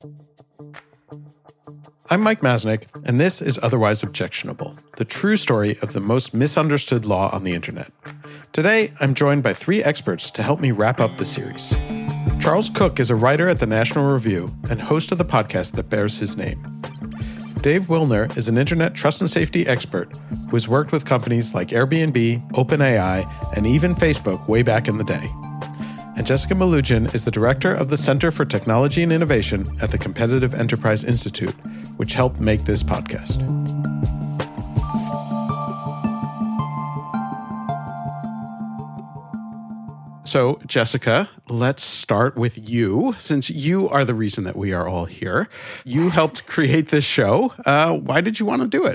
I'm Mike Masnick, and this is Otherwise Objectionable, the true story of the most misunderstood law on the internet. Today, I'm joined by 3 experts to help me wrap up the series. Charles Cooke is a writer at the National Review and host of the podcast that bears his name. Dave Wilner is an internet trust and safety expert who has worked with companies like Airbnb, OpenAI, and even Facebook way back in the day. And Jessica Malugin is the director of the Center for Technology and Innovation at the Competitive Enterprise Institute, which helped make this podcast. So, Jessica, let's start with you, since you are the reason that we are all here. You helped create this show. Why did you want to do it?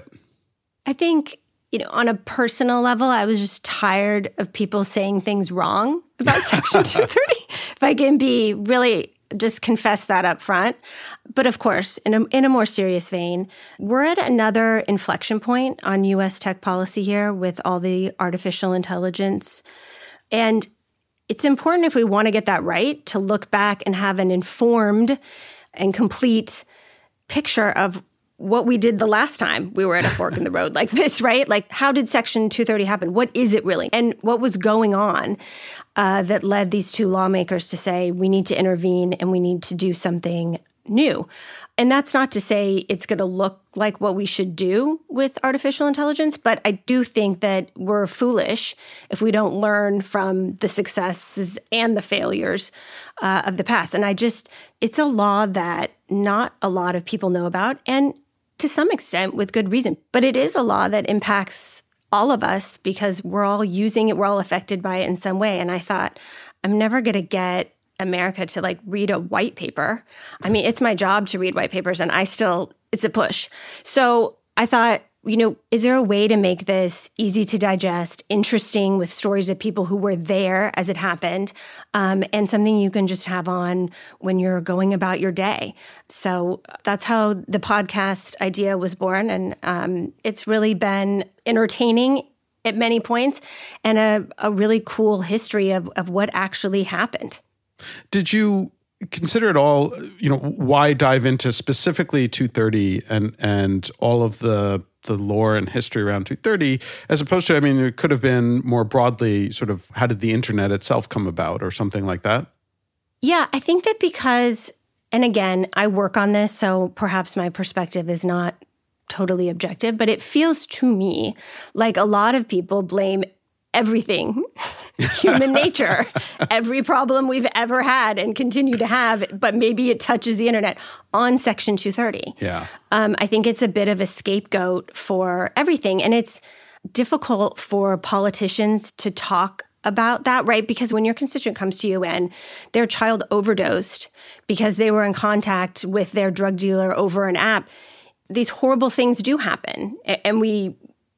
I think, on a personal level, I was just tired of people saying things wrong about Section 230. If I can be really just confess that up front. But of course, in a more serious vein, we're at another inflection point on U.S. tech policy here with all the artificial intelligence. And it's important, if we want to get that right, to look back and have an informed and complete picture of what we did the last time we were at a fork in the road like this, right? Like, how did Section 230 happen? What is it really? And what was going on that led these 2 lawmakers to say, we need to intervene and we need to do something new? And that's not to say it's going to look like what we should do with artificial intelligence, but I do think that we're foolish if we don't learn from the successes and the failures of the past. And it's a law that not a lot of people know about, and to some extent with good reason. But it is a law that impacts all of us because we're all using it, we're all affected by it in some way. And I thought, I'm never going to get America to read a white paper. I mean, it's my job to read white papers, and it's a push. So I thought, is there a way to make this easy to digest, interesting, with stories of people who were there as it happened, and something you can just have on when you're going about your day? So that's how the podcast idea was born, and it's really been entertaining at many points and a really cool history of what actually happened. Did you consider at all, why dive into specifically 230 and all of the lore and history around 230, as opposed to, it could have been more broadly sort of how did the internet itself come about or something like that? Yeah, I think that because, and again, I work on this, so perhaps my perspective is not totally objective, but it feels to me like a lot of people blame everything, human nature, every problem we've ever had and continue to have, but maybe it touches the internet, on Section 230. Yeah. I think it's a bit of a scapegoat for everything. And it's difficult for politicians to talk about that, right? Because when your constituent comes to you and their child overdosed because they were in contact with their drug dealer over an app, these horrible things do happen. And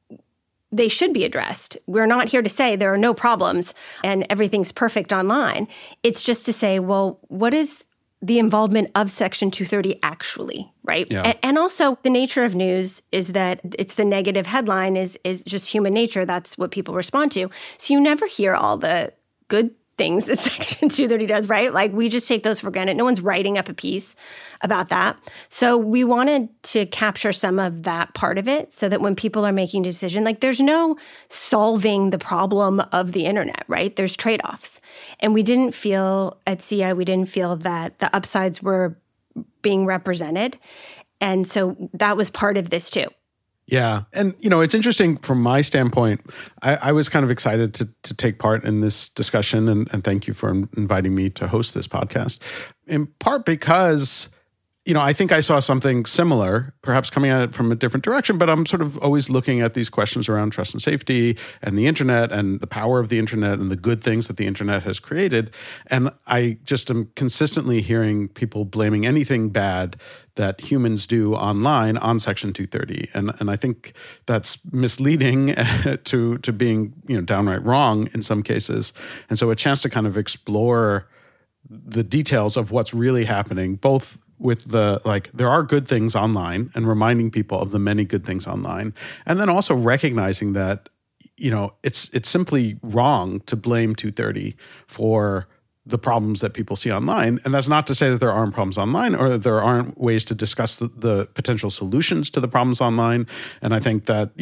they should be addressed. We're not here to say there are no problems and everything's perfect online. It's just to say, well, what is the involvement of Section 230 actually, right? Yeah. And also the nature of news is that it's the negative headline is just human nature. That's what people respond to. So you never hear all the good things that Section 230 does, right? We just take those for granted. No one's writing up a piece about that. So we wanted to capture some of that part of it so that when people are making decisions, there's no solving the problem of the internet, right? There's trade-offs. And we didn't feel at CI, that the upsides were being represented. And so that was part of this too. Yeah. And, it's interesting from my standpoint. I was kind of excited to take part in this discussion, and thank you for inviting me to host this podcast, in part because, I think I saw something similar, perhaps coming at it from a different direction, but I'm sort of always looking at these questions around trust and safety and the internet and the power of the internet and the good things that the internet has created. And I just am consistently hearing people blaming anything bad that humans do online on Section 230. And I think that's misleading to being, downright wrong in some cases. And so a chance to kind of explore the details of what's really happening, both with there are good things online and reminding people of the many good things online. And then also recognizing that, it's simply wrong to blame 230 for the problems that people see online. And that's not to say that there aren't problems online or that there aren't ways to discuss the potential solutions to the problems online. And I think that,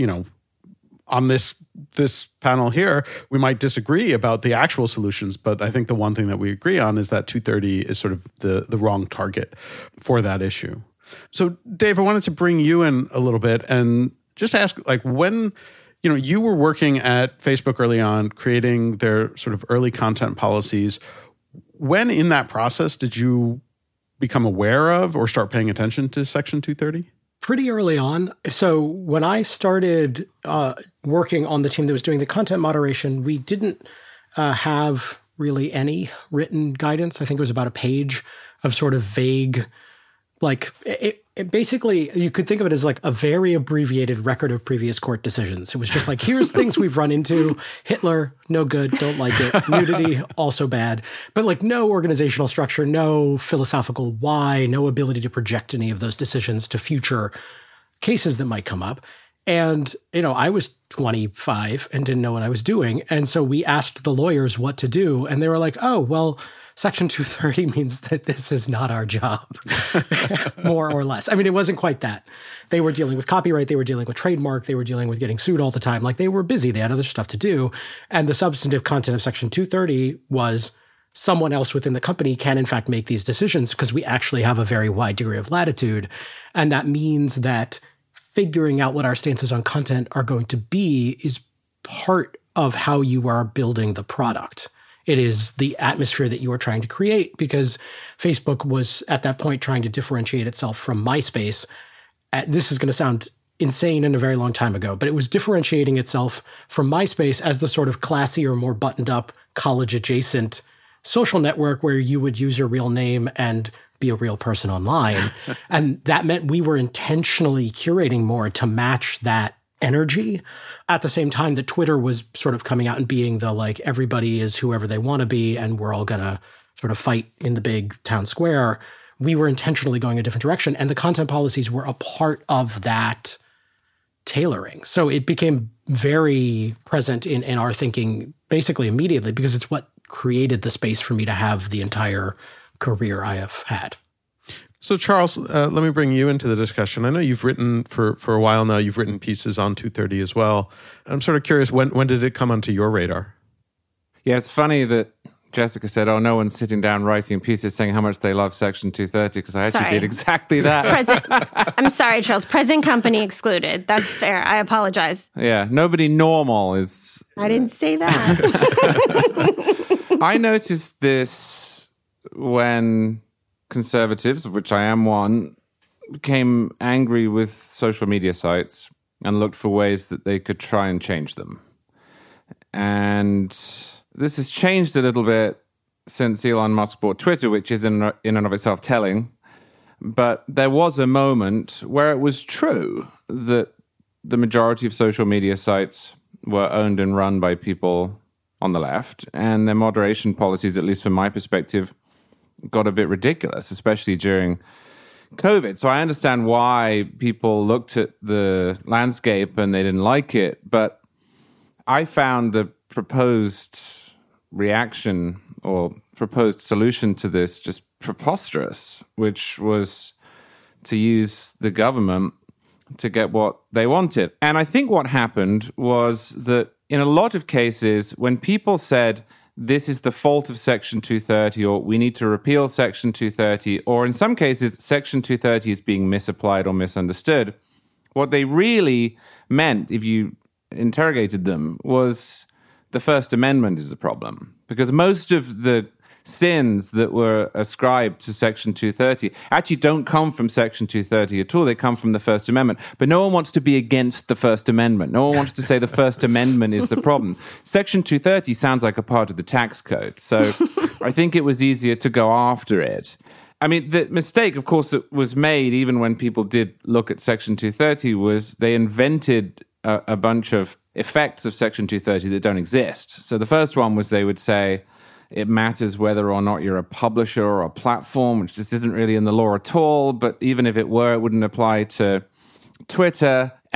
on this panel here, we might disagree about the actual solutions, but I think the one thing that we agree on is that 230 is sort of the wrong target for that issue. So Dave, I wanted to bring you in a little bit and just ask, like, when you were working at Facebook early on, creating their sort of early content policies. When in that process did you become aware of or start paying attention to Section 230? Pretty early on. So when I started working on the team that was doing the content moderation, we didn't have really any written guidance. I think it was about a page of sort of vague, like it basically, you could think of it as like a very abbreviated record of previous court decisions. It was just like, here's things we've run into. Hitler, no good, don't like it. Nudity, also bad. But like no organizational structure, no philosophical why, no ability to project any of those decisions to future cases that might come up. And, I was 25 and didn't know what I was doing. And so we asked the lawyers what to do. And they were like, oh, well, Section 230 means that this is not our job, more or less. I mean, it wasn't quite that. They were dealing with copyright. They were dealing with trademark. They were dealing with getting sued all the time. Like, they were busy. They had other stuff to do. And the substantive content of Section 230 was someone else within the company can, in fact, make these decisions because we actually have a very wide degree of latitude. And that means that figuring out what our stances on content are going to be is part of how you are building the product. It is the atmosphere that you are trying to create, because Facebook was at that point trying to differentiate itself from MySpace. This is going to sound insane and a very long time ago, but it was differentiating itself from MySpace as the sort of classier, more buttoned up, college adjacent social network where you would use your real name and be a real person online. And that meant we were intentionally curating more to match that energy at the same time that Twitter was sort of coming out and being the, like, everybody is whoever they want to be and we're all going to sort of fight in the big town square. We were intentionally going a different direction, and the content policies were a part of that tailoring. So it became very present in our thinking basically immediately, because it's what created the space for me to have the entire career I have had. So Charles, let me bring you into the discussion. I know you've written for a while now, you've written pieces on 230 as well. I'm sort of curious, when did it come onto your radar? Yeah, it's funny that Jessica said, oh, no one's sitting down writing pieces saying how much they love Section 230, because I actually did exactly that. I'm sorry, Charles. Present company excluded. That's fair. I apologize. Yeah, nobody normal is... I didn't say that. I noticed this when conservatives, of which I am one, became angry with social media sites and looked for ways that they could try and change them. And this has changed a little bit since Elon Musk bought Twitter, which is in and of itself telling. But there was a moment where it was true that the majority of social media sites were owned and run by people on the left, and their moderation policies, at least from my perspective, got a bit ridiculous, especially during COVID. So I understand why people looked at the landscape and they didn't like it, but I found the proposed reaction or proposed solution to this just preposterous, which was to use the government to get what they wanted. And I think what happened was that in a lot of cases, when people said, this is the fault of Section 230, or we need to repeal Section 230, or in some cases, Section 230 is being misapplied or misunderstood, what they really meant, if you interrogated them, was the First Amendment is the problem. Because most of the sins that were ascribed to Section 230 actually don't come from Section 230 at all. They come from the First Amendment. But no one wants to be against the First Amendment. No one wants to say the First Amendment is the problem. Section 230 sounds like a part of the tax code. So I think it was easier to go after it. I mean, the mistake, of course, that was made even when people did look at Section 230 was they invented a bunch of effects of Section 230 that don't exist. So the first one was they would say, it matters whether or not you're a publisher or a platform, which just isn't really in the law at all. But even if it were, it wouldn't apply to Twitter.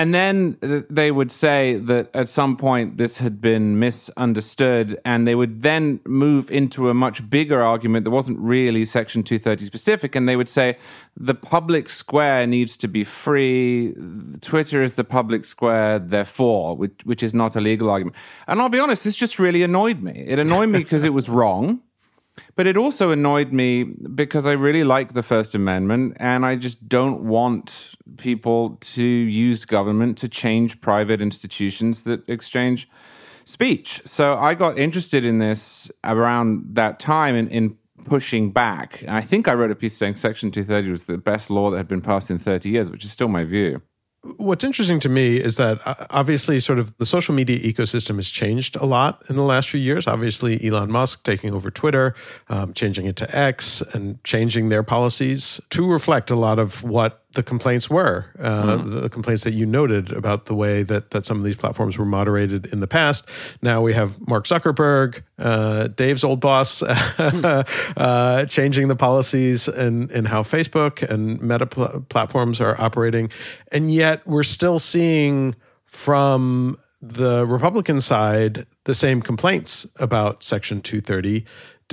And then they would say that at some point this had been misunderstood, and they would then move into a much bigger argument that wasn't really Section 230 specific, and they would say the public square needs to be free, Twitter is the public square, therefore, which is not a legal argument. And I'll be honest, this just really annoyed me. It annoyed me because it was wrong. But it also annoyed me because I really like the First Amendment, and I just don't want people to use government to change private institutions that exchange speech. So I got interested in this around that time in pushing back. And I think I wrote a piece saying Section 230 was the best law that had been passed in 30 years, which is still my view. What's interesting to me is that obviously sort of the social media ecosystem has changed a lot in the last few years. Obviously, Elon Musk taking over Twitter, changing it to X, and changing their policies to reflect a lot of what the complaints were, the complaints that you noted about the way that some of these platforms were moderated in the past. Now we have Mark Zuckerberg, Dave's old boss, changing the policies and how Facebook and Meta platforms are operating. And yet we're still seeing from the Republican side the same complaints about Section 230.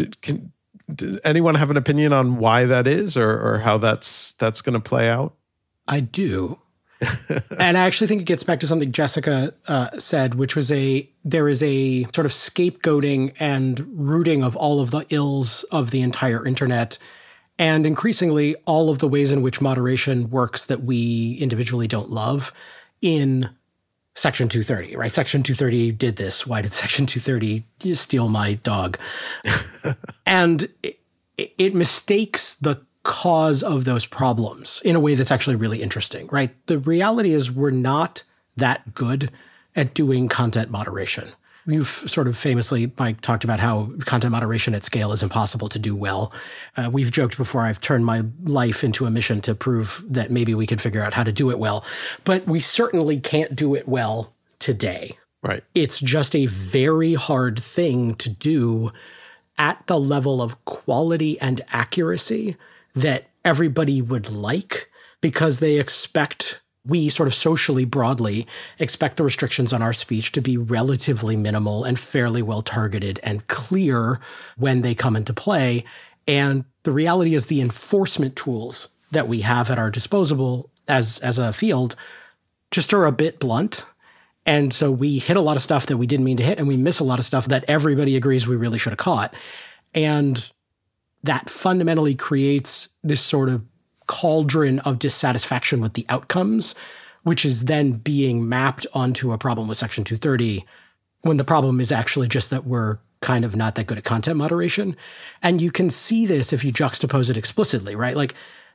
Does anyone have an opinion on why that is, or how that's going to play out? I do. And I actually think it gets back to something Jessica said, which was there is a sort of scapegoating and rooting of all of the ills of the entire internet, and increasingly all of the ways in which moderation works that we individually don't love in Section 230, right? Section 230 did this. Why did Section 230 steal my dog? And it mistakes the cause of those problems in a way that's actually really interesting, right? The reality is we're not that good at doing content moderation. You've sort of famously, Mike, talked about how content moderation at scale is impossible to do well. We've joked before, I've turned my life into a mission to prove that maybe we could figure out how to do it well. But we certainly can't do it well today. Right. It's just a very hard thing to do at the level of quality and accuracy that everybody would like, because they expect, we sort of socially broadly expect the restrictions on our speech to be relatively minimal and fairly well targeted and clear when they come into play. And the reality is the enforcement tools that we have at our disposal as a field just are a bit blunt. And so we hit a lot of stuff that we didn't mean to hit, and we miss a lot of stuff that everybody agrees we really should have caught. And that fundamentally creates this sort of cauldron of dissatisfaction with the outcomes, which is then being mapped onto a problem with Section 230, when the problem is actually just that we're kind of not that good at content moderation. And you can see this if you juxtapose it explicitly, right? Like,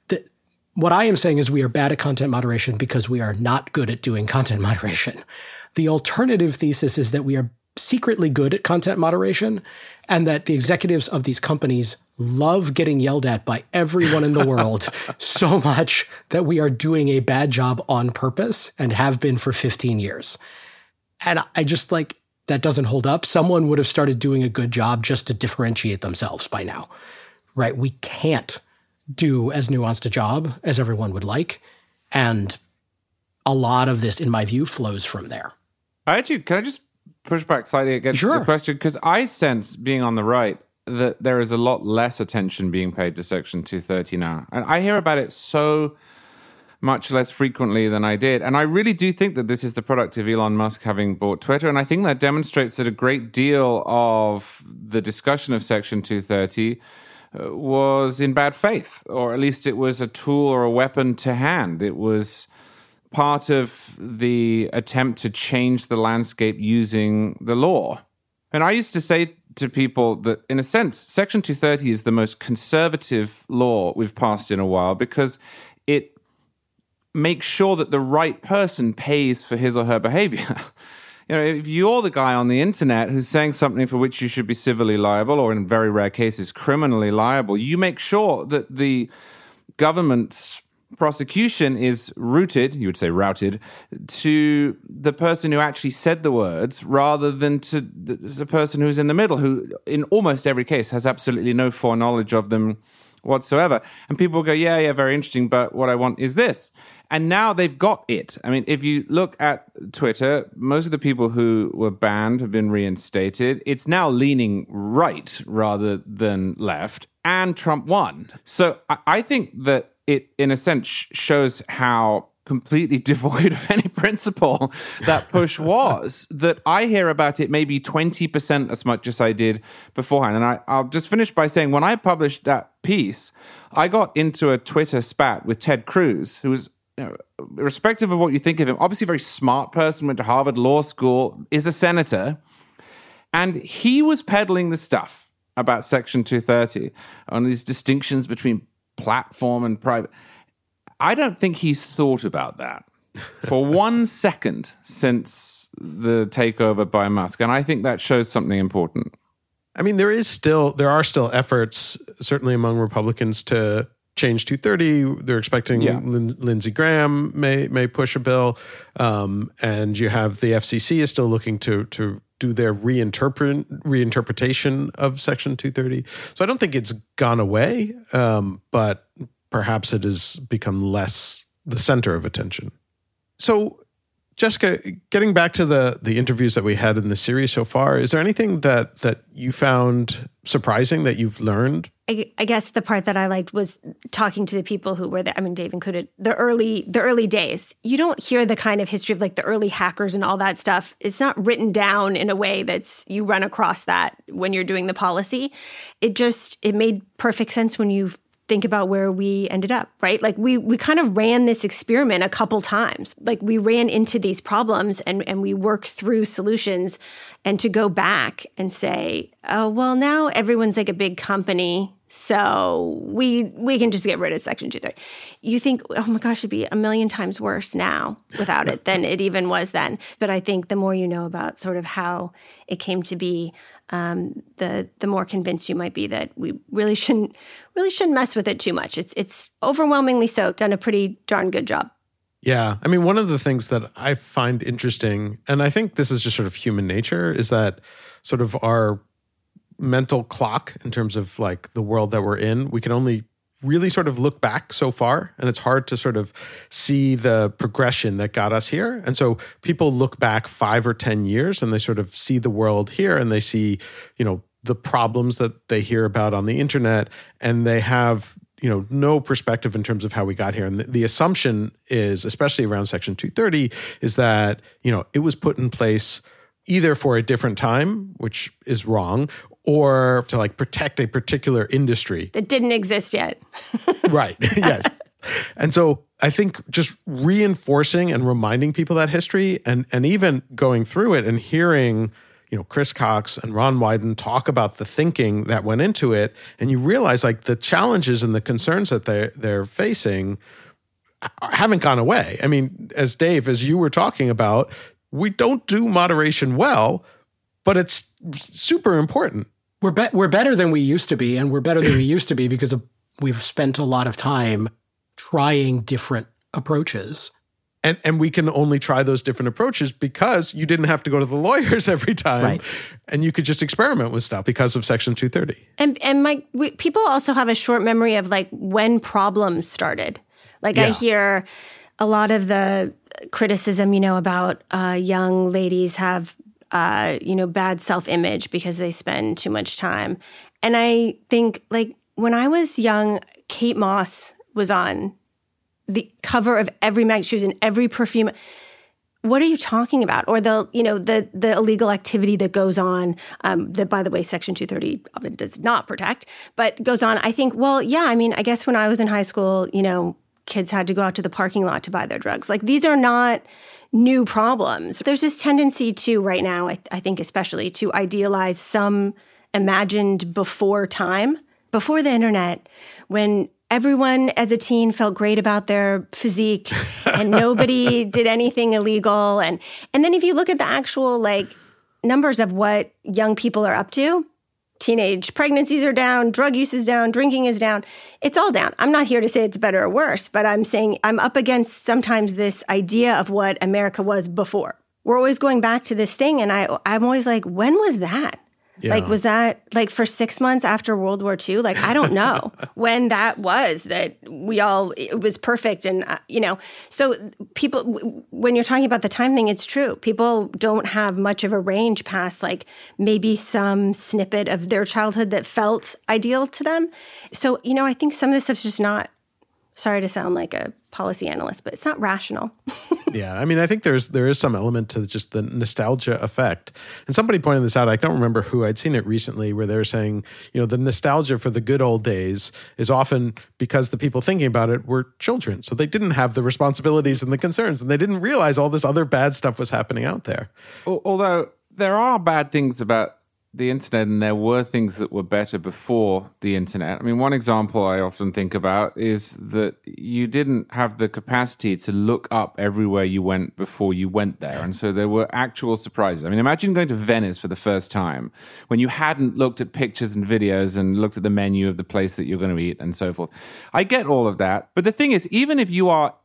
what I am saying is we are bad at content moderation because we are not good at doing content moderation. The alternative thesis is that we are secretly good at content moderation, and that the executives of these companies love getting yelled at by everyone in the world so much that we are doing a bad job on purpose and have been for 15 years. And I just that doesn't hold up. Someone would have started doing a good job just to differentiate themselves by now, right? We can't do as nuanced a job as everyone would like. And a lot of this, in my view, flows from there. Can I just push back slightly against the question? Because I sense, being on the right, that there is a lot less attention being paid to Section 230 now. And I hear about it so much less frequently than I did. And I really do think that this is the product of Elon Musk having bought Twitter. And I think that demonstrates that a great deal of the discussion of Section 230 was in bad faith, or at least it was a tool or a weapon to hand. It was part of the attempt to change the landscape using the law. And I used to say to people that, in a sense, Section 230 is the most conservative law we've passed in a while, because it makes sure that the right person pays for his or her behavior. You know, if you're the guy on the internet who's saying something for which you should be civilly liable, or in very rare cases, criminally liable, you make sure that the government's prosecution is routed to the person who actually said the words, rather than to the person who's in the middle, who in almost every case has absolutely no foreknowledge of them whatsoever. And people will go, yeah, very interesting, but what I want is this. And now they've got it. I mean, if you look at Twitter, most of the people who were banned have been reinstated. It's now leaning right rather than left, and Trump won. So I think that it, in a sense, shows how completely devoid of any principle that push was, that I hear about it maybe 20% as much as I did beforehand. And I'll just finish by saying, when I published that piece, I got into a Twitter spat with Ted Cruz, who was, irrespective of what you think of him, obviously a very smart person, went to Harvard Law School, is a senator, and he was peddling the stuff about Section 230 on these distinctions between platform and private. I don't think he's thought about that for 1 second since the takeover by Musk, and I think that shows something important. I mean, there are still efforts, certainly among Republicans, to change 230. They're expecting Lindsey Graham may push a bill, and you have the FCC is still looking to do their reinterpretation of Section 230. So I don't think it's gone away, but perhaps it has become less the center of attention. So, Jessica, getting back to the interviews that we had in the series so far, is there anything that you found surprising that you've learned? I guess the part that I liked was talking to the people who were there. I mean, Dave included, the early days. You don't hear the kind of history of like the early hackers and all that stuff. It's not written down in a way that's you run across that when you're doing the policy. It made perfect sense when you think about where we ended up, right? Like we kind of ran this experiment a couple times. Like we ran into these problems and we worked through solutions, and to go back and say, oh, well, now everyone's like a big company, so we can just get rid of Section 230. You think, oh my gosh, it'd be a million times worse now without it than it even was then. But I think the more you know about sort of how it came to be, the more convinced you might be that we really shouldn't mess with it too much. It's overwhelmingly so done a pretty darn good job. Yeah. I mean, one of the things that I find interesting, and I think this is just sort of human nature, is that sort of our mental clock in terms of like the world that we're in, we can only really sort of look back so far, and it's hard to sort of see the progression that got us here. And so people look back 5 or 10 years and they sort of see the world here, and they see, the problems that they hear about on the internet, and they have, no perspective in terms of how we got here. And the assumption is, especially around Section 230, is that, it was put in place either for a different time, which is wrong, or to like protect a particular industry that didn't exist yet. Right. Yes. And so I think just reinforcing and reminding people that history, and even going through it and hearing, Chris Cox and Ron Wyden talk about the thinking that went into it, and you realize like the challenges and the concerns that they're facing haven't gone away. I mean, as you were talking about, we don't do moderation well, but it's super important. We're better than we used to be, and we're better than we used to be because we've spent a lot of time trying different approaches. And we can only try those different approaches because you didn't have to go to the lawyers every time, right, and you could just experiment with stuff because of Section 230. And Mike, people also have a short memory of like when problems started. Like I hear a lot of the criticism, about young ladies have bad self-image because they spend too much time. And I think like when I was young, Kate Moss was on the cover of every magazine. She was in every perfume. What are you talking about? Or the illegal activity that goes on, that, by the way, Section 230 does not protect, but goes on. I think, well, yeah, I mean, I guess when I was in high school, kids had to go out to the parking lot to buy their drugs. Like, these are not new problems. There's this tendency to, right now, I think especially, to idealize some imagined before time, before the internet, when everyone as a teen felt great about their physique and nobody did anything illegal. And then if you look at the actual like numbers of what young people are up to, teenage pregnancies are down, drug use is down, drinking is down. It's all down. I'm not here to say it's better or worse, but I'm saying I'm up against sometimes this idea of what America was before. We're always going back to this thing. And I'm always like, when was that? Like, was that like for 6 months after World War II? Like, I don't know when that was that it was perfect. And, so people, when you're talking about the time thing, it's true. People don't have much of a range past like maybe some snippet of their childhood that felt ideal to them. So, I think some of this stuff's just not, sorry to sound like a policy analyst, but it's not rational. Yeah, I mean, I think there is some element to just the nostalgia effect. And somebody pointed this out. I don't remember who. I'd seen it recently where they were saying, the nostalgia for the good old days is often because the people thinking about it were children. So they didn't have the responsibilities and the concerns, and they didn't realize all this other bad stuff was happening out there. Although there are bad things about the internet, and there were things that were better before the internet. I mean, one example I often think about is that you didn't have the capacity to look up everywhere you went before you went there. And so there were actual surprises. I mean, imagine going to Venice for the first time when you hadn't looked at pictures and videos and looked at the menu of the place that you're going to eat and so forth. I get all of that. But the thing is, even if you are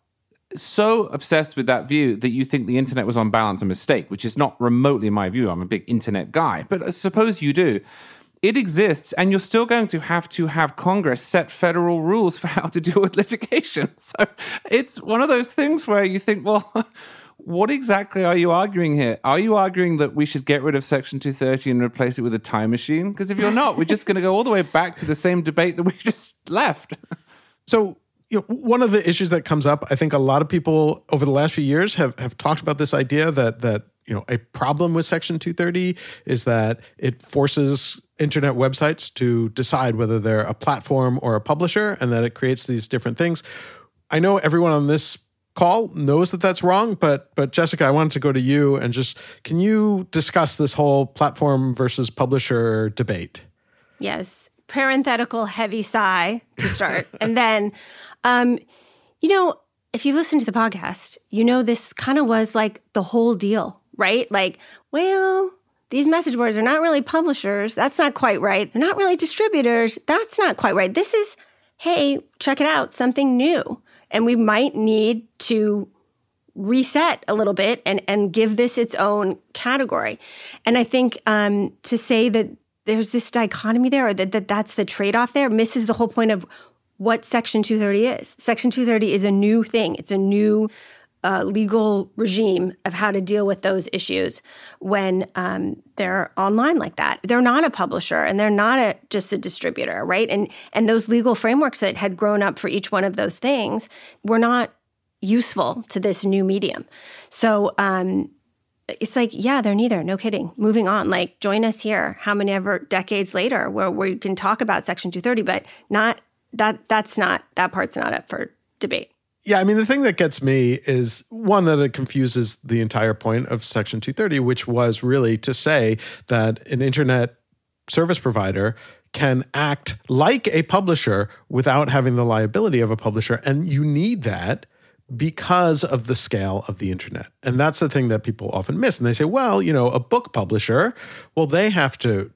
so obsessed with that view that you think the internet was on balance a mistake, which is not remotely my view. I'm a big internet guy, but suppose you do. It exists, and you're still going to have Congress set federal rules for how to deal with litigation. So it's one of those things where you think, well, what exactly are you arguing here? Are you arguing that we should get rid of Section 230 and replace it with a time machine? Because if you're not, we're just going to go all the way back to the same debate that we just left. So, one of the issues that comes up, I think a lot of people over the last few years have talked about this idea that a problem with Section 230 is that it forces internet websites to decide whether they're a platform or a publisher, and that it creates these different things. I know everyone on this call knows that that's wrong, but Jessica, I wanted to go to you and can you discuss this whole platform versus publisher debate? Yes. Parenthetical heavy sigh to start. And then, if you listen to the podcast, this kind of was like the whole deal, right? Like, well, these message boards are not really publishers. That's not quite right. They're not really distributors. That's not quite right. This is, hey, check it out, something new. And we might need to reset a little bit and give this its own category. And I think to say that there's this dichotomy there, or that's the trade-off there, misses the whole point of what Section 230 is. Section 230 is a new thing. It's a new legal regime of how to deal with those issues when they're online like that. They're not a publisher, and they're not just a distributor, right? And those legal frameworks that had grown up for each one of those things were not useful to this new medium. So it's like, yeah, they're neither. No kidding. Moving on. Like, join us here how many ever decades later where you can talk about Section 230, but not that part's not up for debate. Yeah, I mean, the thing that gets me is, one, that it confuses the entire point of Section 230, which was really to say that an internet service provider can act like a publisher without having the liability of a publisher. And you need that because of the scale of the internet. And that's the thing that people often miss. And they say, well, a book publisher, well, they have to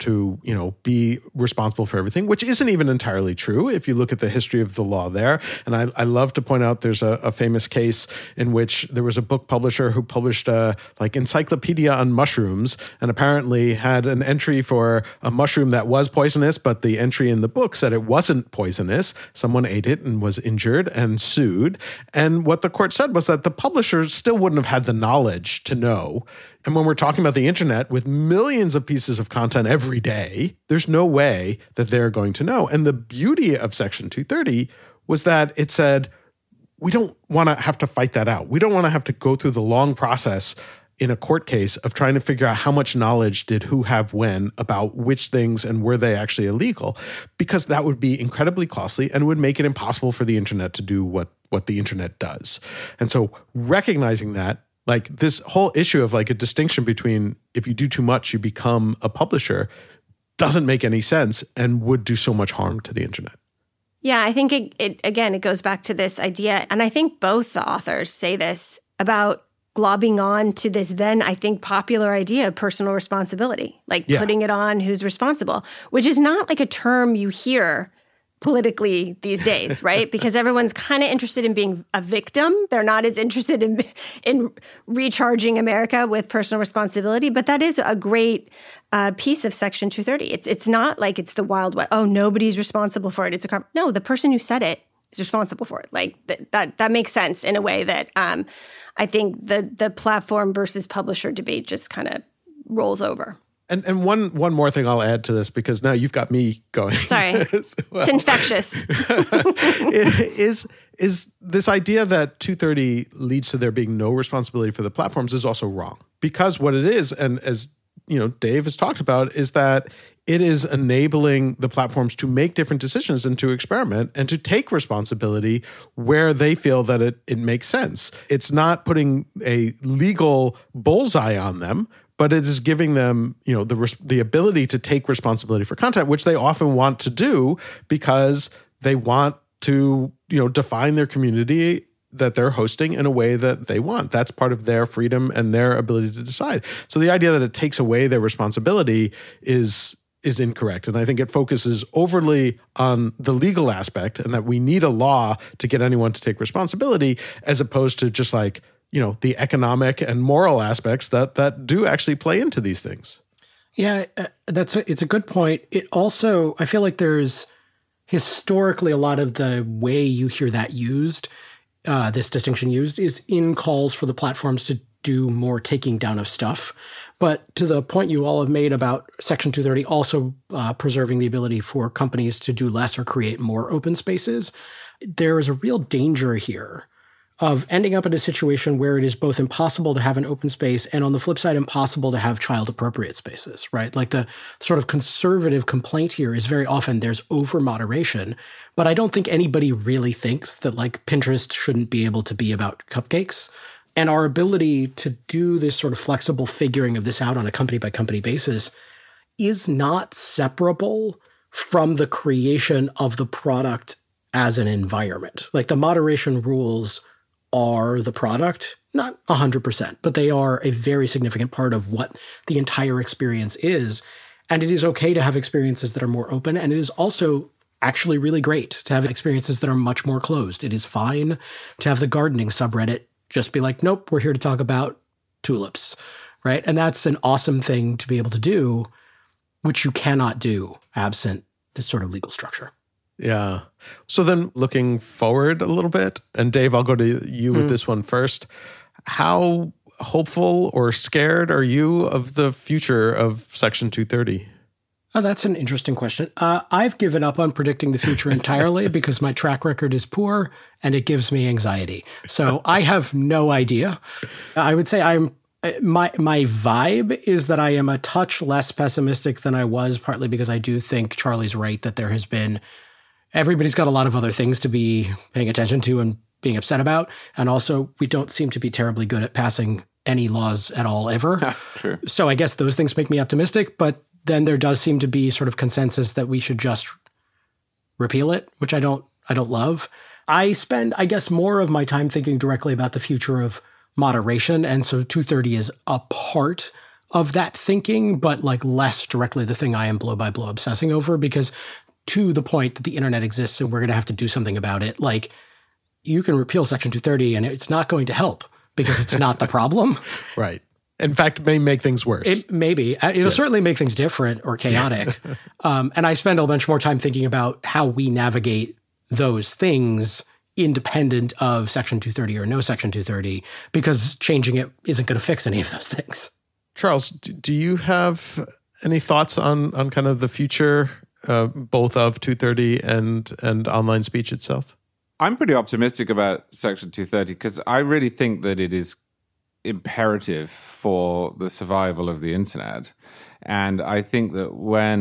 be responsible for everything, which isn't even entirely true if you look at the history of the law there. And I love to point out there's a famous case in which there was a book publisher who published a encyclopedia on mushrooms, and apparently had an entry for a mushroom that was poisonous, but the entry in the book said it wasn't poisonous. Someone ate it and was injured and sued. And what the court said was that the publisher still wouldn't have had the knowledge to know. And when we're talking about the internet with millions of pieces of content every day, there's no way that they're going to know. And the beauty of Section 230 was that it said, we don't want to have to fight that out. We don't want to have to go through the long process in a court case of trying to figure out how much knowledge did who have when about which things and were they actually illegal, because that would be incredibly costly and would make it impossible for the internet to do what the internet does. And so recognizing that, like, this whole issue of like a distinction between if you do too much, you become a publisher, doesn't make any sense and would do so much harm to the internet. Yeah, I think it goes back to this idea. And I think both the authors say this about globbing on to this then, I think, popular idea of personal responsibility, like putting it on who's responsible, which is not like a term you hear politically these days, right? Because everyone's kind of interested in being a victim. They're not as interested in recharging America with personal responsibility. But that is a great piece of Section 230. It's not like it's the Wild West. Oh, nobody's responsible for it. No, the person who said it is responsible for it. Like that makes sense in a way that I think the platform versus publisher debate just kind of rolls over. And one more thing I'll add to this, because now you've got me going. Sorry. It's infectious. is this idea that 230 leads to there being no responsibility for the platforms is also wrong. Because what it is, and as Dave has talked about, is that it is enabling the platforms to make different decisions and to experiment and to take responsibility where they feel that it makes sense. It's not putting a legal bullseye on them, but it is giving them, the ability to take responsibility for content, which they often want to do because they want to, define their community that they're hosting in a way that they want. That's part of their freedom and their ability to decide. So the idea that it takes away their responsibility is incorrect. And I think it focuses overly on the legal aspect and that we need a law to get anyone to take responsibility, as opposed to just like, the economic and moral aspects that do actually play into these things. Yeah, it's a good point. It also, I feel like there's historically a lot of the way you hear that used, this distinction used, is in calls for the platforms to do more taking down of stuff. But to the point you all have made about Section 230 also preserving the ability for companies to do less or create more open spaces, there is a real danger here of ending up in a situation where it is both impossible to have an open space and, on the flip side, impossible to have child-appropriate spaces, right? Like the sort of conservative complaint here is very often there's over-moderation, but I don't think anybody really thinks that, like, Pinterest shouldn't be able to be about cupcakes. And our ability to do this sort of flexible figuring of this out on a company-by-company basis is not separable from the creation of the product as an environment. Like, the moderation rules are the product, not 100%, but they are a very significant part of what the entire experience is. And it is okay to have experiences that are more open. And it is also actually really great to have experiences that are much more closed. It is fine to have the gardening subreddit just be like, nope, we're here to talk about tulips, right? And that's an awesome thing to be able to do, which you cannot do absent this sort of legal structure. Yeah. So then looking forward a little bit, and Dave, I'll go to you with this one first. How hopeful or scared are you of the future of Section 230? Oh, that's an interesting question. I've given up on predicting the future entirely because my track record is poor and it gives me anxiety. So I have no idea. I would say my vibe is that I am a touch less pessimistic than I was, partly because I do think Charlie's right that there has been everybody's got a lot of other things to be paying attention to and being upset about. And also, we don't seem to be terribly good at passing any laws at all ever. True. So I guess those things make me optimistic. But then there does seem to be sort of consensus that we should just repeal it, which I don't love. I spend, I guess, more of my time thinking directly about the future of moderation. And so 230 is a part of that thinking, but like less directly the thing I am blow by blow obsessing over, because to the point that the internet exists and we're going to have to do something about it, like you can repeal Section 230 and it's not going to help because it's not the problem. Right. In fact, it may make things worse. It maybe. It'll certainly make things different or chaotic. And I spend a bunch more time thinking about how we navigate those things independent of Section 230 or no Section 230, because changing it isn't going to fix any of those things. Charles, do you have any thoughts on kind of the future, both of 230 and online speech itself? I'm pretty optimistic about Section 230 because I really think that it is imperative for the survival of the internet. And I think that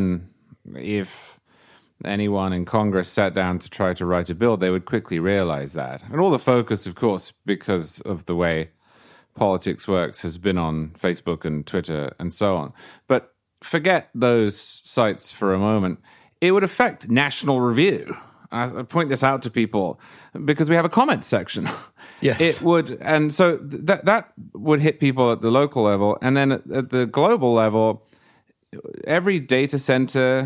if anyone in Congress sat down to try to write a bill, they would quickly realize that. And all the focus, of course, because of the way politics works, has been on Facebook and Twitter and so on. But forget those sites for a moment. It would affect National Review. I point this out to people because we have a comment section. Yes. It would, and so that would hit people at the local level. And then at the global level, every data center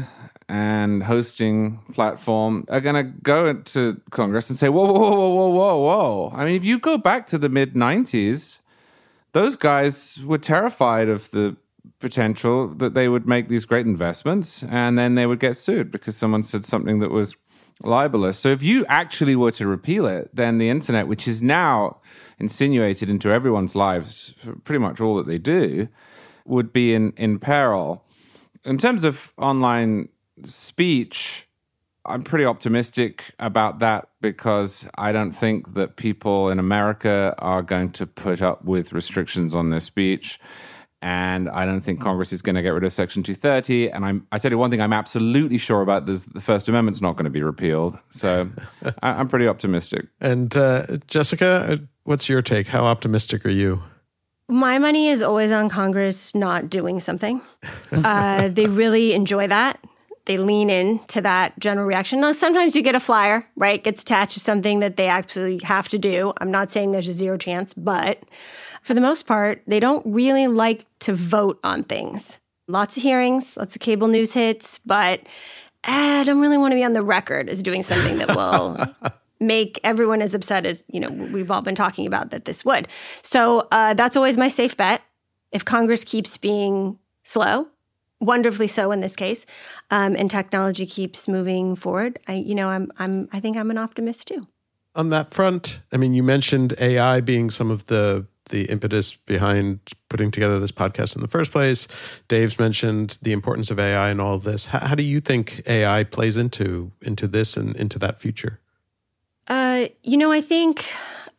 and hosting platform are going to go to Congress and say, whoa, whoa, whoa, whoa, whoa, whoa. I mean, if you go back to the mid-90s, those guys were terrified of the potential that they would make these great investments and then they would get sued because someone said something that was libelous. So if you actually were to repeal it, then the internet, which is now insinuated into everyone's lives for pretty much all that they do, would be in peril. In terms of online speech, I'm pretty optimistic about that because I don't think that people in America are going to put up with restrictions on their speech. And I don't think Congress is going to get rid of Section 230. And I tell you one thing I'm absolutely sure about, the First Amendment's not going to be repealed. So I'm pretty optimistic. And Jessica, what's your take? How optimistic are you? My money is always on Congress not doing something. They really enjoy that. They lean into that general reaction. Now, sometimes you get a flyer, right? Gets attached to something that they actually have to do. I'm not saying there's a zero chance, but for the most part, they don't really like to vote on things. Lots of hearings, lots of cable news hits, but I don't really want to be on the record as doing something that will make everyone as upset as, we've all been talking about that this would. So that's always my safe bet. If Congress keeps being slow, wonderfully so in this case, and technology keeps moving forward, I think I'm an optimist too. On that front, I mean, you mentioned AI being some of the impetus behind putting together this podcast in the first place. Dave's mentioned the importance of AI and all of this. How do you think AI plays into this and into that future? I think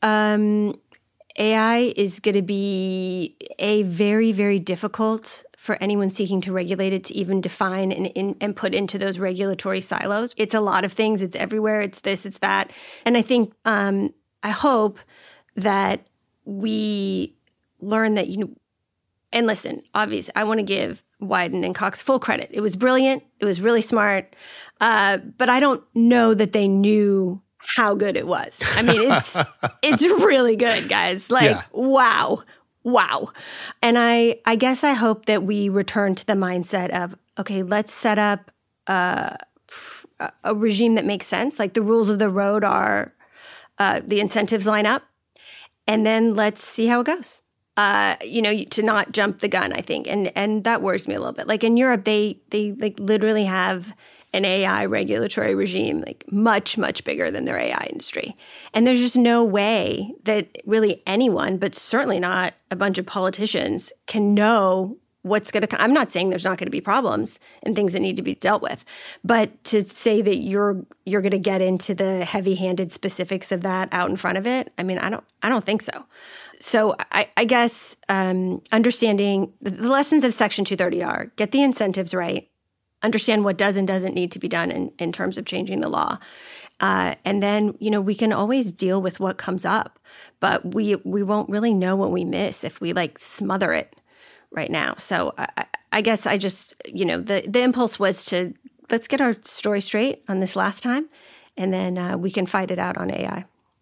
AI is going to be a very, very difficult for anyone seeking to regulate it to even define and put into those regulatory silos. It's a lot of things. It's everywhere. It's this, it's that. And I think, I hope that we learn that, and listen, obviously, I want to give Wyden and Cox full credit. It was brilliant. It was really smart. But I don't know that they knew how good it was. I mean, it's really good, guys. Wow. And I guess I hope that we return to the mindset of, okay, let's set up a regime that makes sense. Like the rules of the road are, the incentives line up, and then let's see how it goes. To not jump the gun, I think. And that worries me a little bit. Like in Europe, they like literally have an AI regulatory regime like much, much bigger than their AI industry. And there's just no way that really anyone, but certainly not a bunch of politicians, can know what's going to come. I'm not saying there's not going to be problems and things that need to be dealt with, but to say that you're going to get into the heavy-handed specifics of that out in front of it, I mean, I don't think so. So I guess understanding the lessons of Section 230 are get the incentives right, understand what does and doesn't need to be done in terms of changing the law. And then, we can always deal with what comes up, but we won't really know what we miss if we smother it right now. So I guess I just, the impulse was to let's get our story straight on this last time, and then we can fight it out on AI.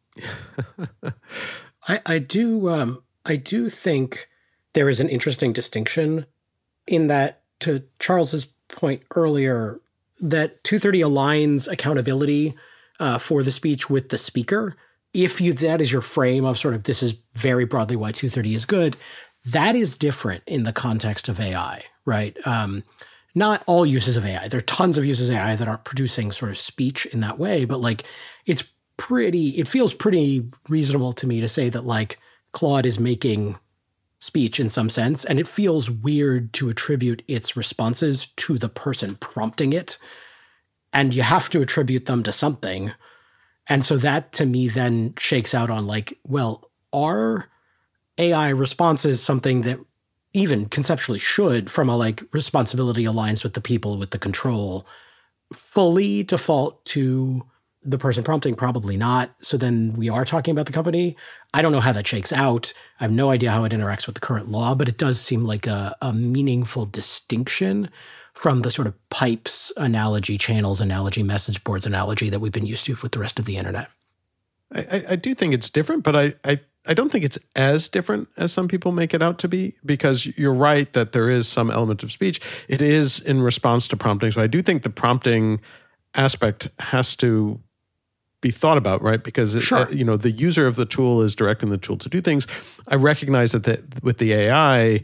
I do think there is an interesting distinction in that, to Charles's point earlier, that 230 aligns accountability for the speech with the speaker. If that is your frame of sort of this is very broadly why 230 is good, that is different in the context of AI, right? Not all uses of AI. There are tons of uses of AI that aren't producing sort of speech in that way, but it feels pretty reasonable to me to say that Claude is making speech in some sense, and it feels weird to attribute its responses to the person prompting it, and you have to attribute them to something. And so that to me then shakes out on are AI responses something that even conceptually should, from a responsibility aligns with the people with the control, fully default to the person prompting? Probably not. So then we are talking about the company. I don't know how that shakes out. I have no idea how it interacts with the current law, but it does seem like a meaningful distinction from the sort of pipes analogy, channels analogy, message boards analogy that we've been used to with the rest of the internet. I do think it's different, but I don't think it's as different as some people make it out to be, because you're right that there is some element of speech. It is in response to prompting. So I do think the prompting aspect has to be thought about, right? Because the user of the tool is directing the tool to do things. I recognize that with the AI,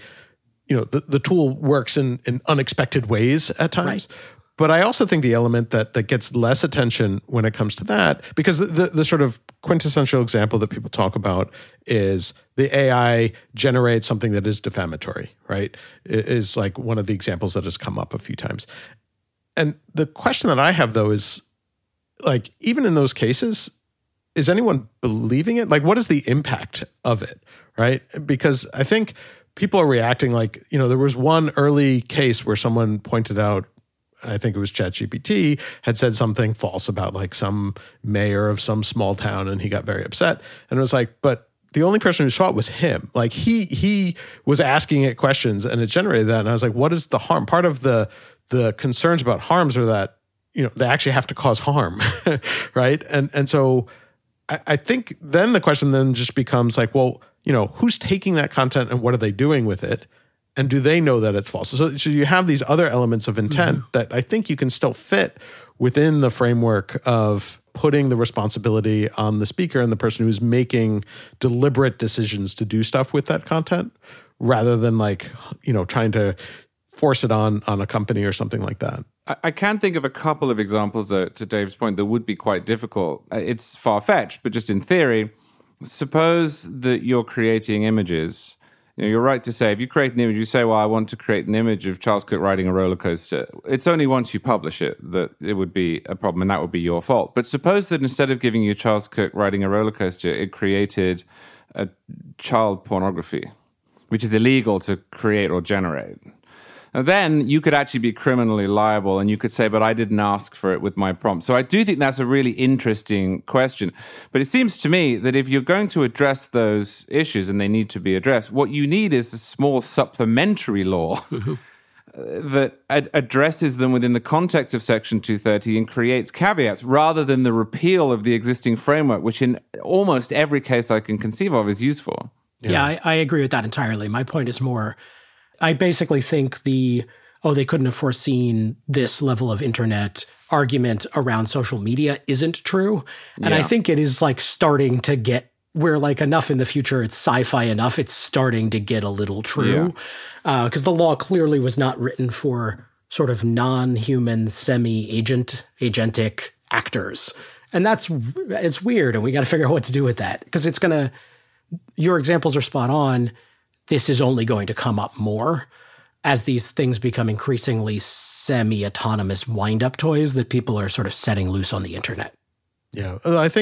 the tool works in unexpected ways at times. Right. But I also think the element that gets less attention when it comes to that, because the sort of quintessential example that people talk about is the AI generates something that is defamatory, right? It is like one of the examples that has come up a few times. And the question that I have, though, is like, even in those cases, is anyone believing it? Like, what is the impact of it, right? Because I think people are reacting like, there was one early case where someone pointed out, I think it was ChatGPT, had said something false about like some mayor of some small town, and he got very upset. And it was like, but the only person who saw it was him. Like he was asking it questions, and it generated that. And I was like, what is the harm? Part of the concerns about harms are that, they actually have to cause harm, right? And so I think then the question then just becomes like, well, who's taking that content and what are they doing with it? And do they know that it's false? So you have these other elements of intent that I think you can still fit within the framework of putting the responsibility on the speaker and the person who's making deliberate decisions to do stuff with that content, rather than like, trying to force it on a company or something like that. I can think of a couple of examples, though, to Dave's point, that would be quite difficult. It's far-fetched, but just in theory, suppose that you're creating images. You're right to say, if you create an image, you say, well, I want to create an image of Charles Cook riding a roller coaster. It's only once you publish it that it would be a problem, and that would be your fault. But suppose that instead of giving you Charles Cook riding a roller coaster, it created a child pornography, which is illegal to create or generate. And then you could actually be criminally liable, and you could say, but I didn't ask for it with my prompt. So I do think that's a really interesting question. But it seems to me that if you're going to address those issues, and they need to be addressed, what you need is a small supplementary law that addresses them within the context of Section 230 and creates caveats, rather than the repeal of the existing framework, which in almost every case I can conceive of is useful. Yeah, I agree with that entirely. My point is more, I basically think they couldn't have foreseen this level of internet argument around social media isn't true. And I think it is like starting to get, where like enough in the future, it's sci-fi enough, it's starting to get a little true. Because the law clearly was not written for sort of non-human, agentic actors. And it's weird, and we got to figure out what to do with that. Because your examples are spot on. This is only going to come up more as these things become increasingly semi-autonomous wind-up toys that people are sort of setting loose on the internet. Yeah.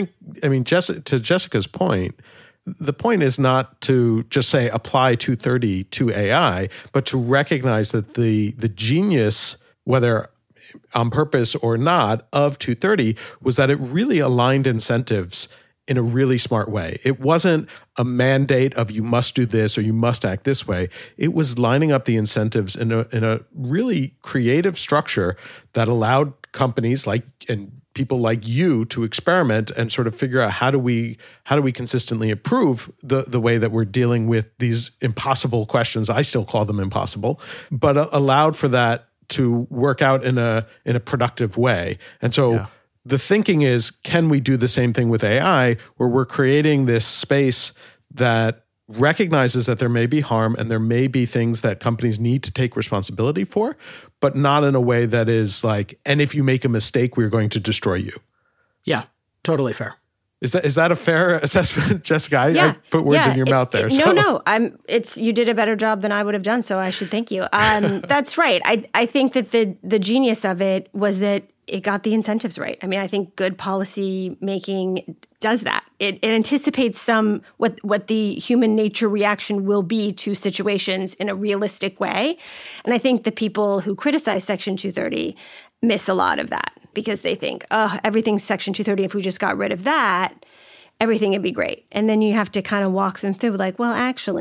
To Jessica's point, the point is not to just say apply 230 to AI, but to recognize that the genius, whether on purpose or not, of 230 was that it really aligned incentives in a really smart way. It wasn't a mandate of you must do this or you must act this way. It was lining up the incentives in a really creative structure that allowed companies and people like you to experiment and sort of figure out how do we consistently improve the way that we're dealing with these impossible questions. I still call them impossible, but allowed for that to work out in a productive way. And so the thinking is, can we do the same thing with AI, where we're creating this space that recognizes that there may be harm and there may be things that companies need to take responsibility for, but not in a way that is like, and if you make a mistake, we're going to destroy you. Yeah, totally fair. Is that a fair assessment, Jessica? I put words in your mouth there. No. You did a better job than I would have done, so I should thank you. That's right. I think that the genius of it was that it got the incentives right. I mean, I think good policy making does that. It anticipates what the human nature reaction will be to situations in a realistic way. And I think the people who criticize Section 230 miss a lot of that because they think, everything's Section 230. If we just got rid of that, everything would be great. And then you have to kind of walk them through like, well, actually,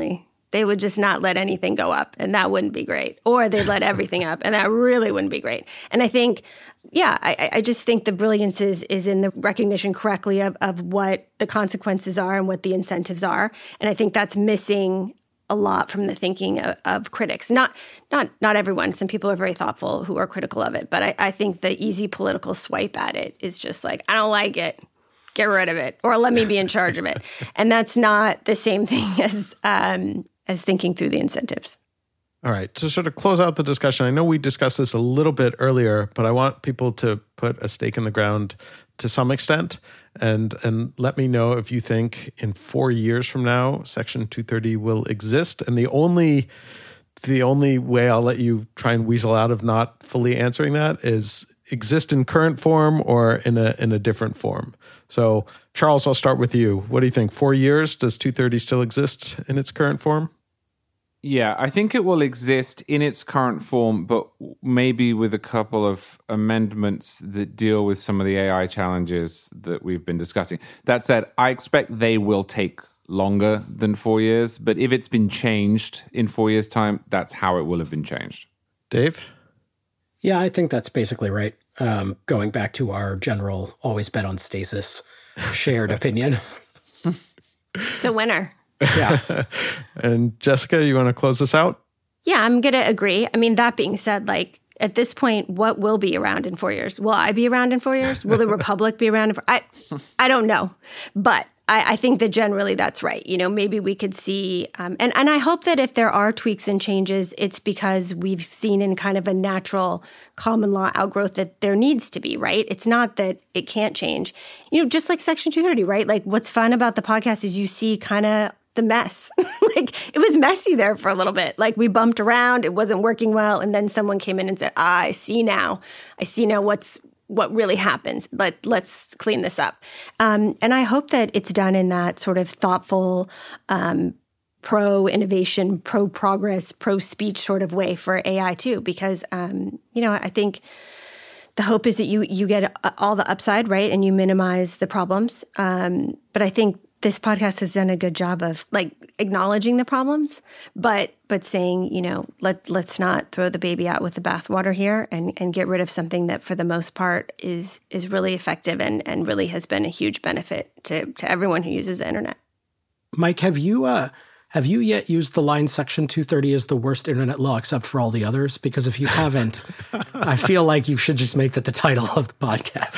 they would just not let anything go up, and that wouldn't be great. Or they'd let everything up, and that really wouldn't be great. And I think, I just think the brilliance is in the recognition correctly of what the consequences are and what the incentives are. And I think that's missing a lot from the thinking of critics. Not everyone. Some people are very thoughtful who are critical of it. But I think the easy political swipe at it is just like, I don't like it. Get rid of it, or let me be in charge of it. And that's not the same thing as thinking through the incentives. All right. To sort of close out the discussion, I know we discussed this a little bit earlier, but I want people to put a stake in the ground to some extent and let me know if you think in 4 years from now, Section 230 will exist. And the only way I'll let you try and weasel out of not fully answering that is exist in current form or in a different form. So, Charles, I'll start with you. What do you think? 4 years, does 230 still exist in its current form? Yeah, I think it will exist in its current form, but maybe with a couple of amendments that deal with some of the AI challenges that we've been discussing. That said, I expect they will take longer than 4 years, but if it's been changed in 4 years' time, that's how it will have been changed. Dave? Yeah, I think that's basically right. Going back to our general always bet on stasis shared opinion. It's a winner. Yeah. And Jessica, you want to close this out? Yeah, I'm going to agree. I mean, that being said, like at this point, what will be around in 4 years? Will I be around in 4 years? Will the Republic be around? I don't know. But I think that generally that's right. You know, maybe we could see, and I hope that if there are tweaks and changes, it's because we've seen in kind of a natural common law outgrowth that there needs to be, right? It's not that it can't change. You know, just like Section 230, right? Like what's fun about the podcast is you see kind of the mess. Like it was messy there for a little bit. Like we bumped around, it wasn't working well. And then someone came in and said, I see now what really happens. Let's clean this up. And I hope that it's done in that sort of thoughtful, pro-innovation, pro-progress, pro-speech sort of way for AI too. Because, I think the hope is that you get all the upside, right? And you minimize the problems. But I think this podcast has done a good job of like acknowledging the problems, but saying, let's not throw the baby out with the bathwater here and get rid of something that for the most part is really effective and really has been a huge benefit to everyone who uses the internet. Mike, have you yet used the line Section 230 is the worst internet law except for all the others? Because if you haven't, I feel like you should just make that the title of the podcast.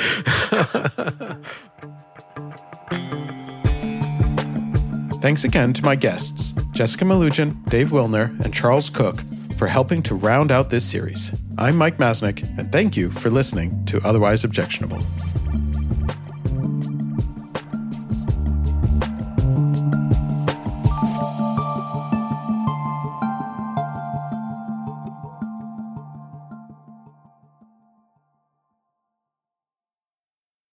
Thanks again to my guests, Jessica Malugin, Dave Wilner, and Charles Cook, for helping to round out this series. I'm Mike Masnick, and thank you for listening to Otherwise Objectionable.